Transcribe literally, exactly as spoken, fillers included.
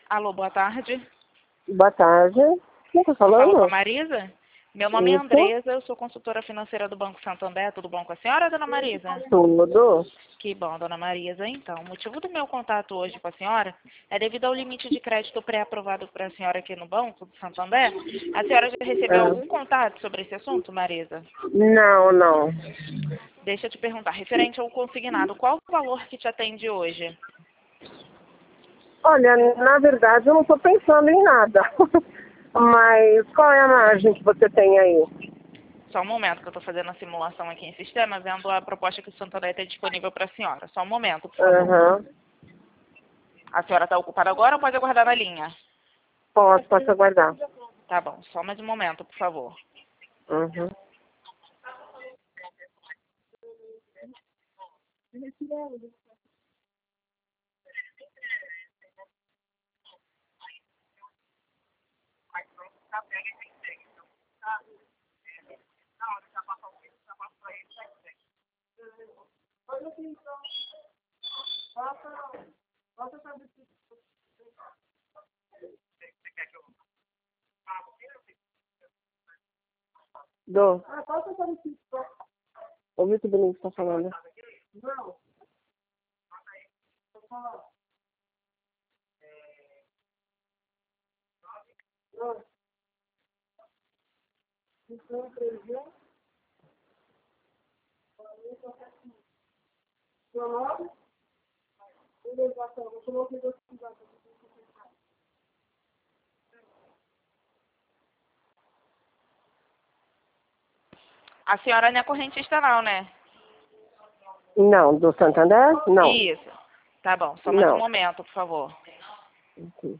Alô, boa tarde. Boa tarde. Quem está Falo com a falando? Marisa? Meu nome é Isso? Andresa, eu sou consultora financeira do Banco Santander. Tudo bom com a senhora, dona Marisa? Tudo. Que bom, dona Marisa. Então, o motivo do meu contato hoje com a senhora é devido ao limite de crédito pré-aprovado para a senhora aqui no Banco do Santander. A senhora já recebeu Ah, algum contato sobre esse assunto, Marisa? não, não. Deixa eu te perguntar, referente ao consignado, qual o valor que te atende hoje? Olha, na verdade eu não estou pensando em nada. Mas qual é a margem que você tem aí? Só um momento que eu estou fazendo a simulação aqui em sistema, vendo a proposta que o Santander tem disponível para a senhora. Só um momento, por favor. Aham. A senhora está ocupada agora ou pode aguardar na linha? Posso, posso aguardar. Tá bom, só mais um momento, por favor. Uhum. Dou. Ouvi tudo bem que você está falando. A senhora não é correntista não, né? Não, do Santander? Não. Isso. Tá bom, só mais um Não. momento, por favor. Uhum.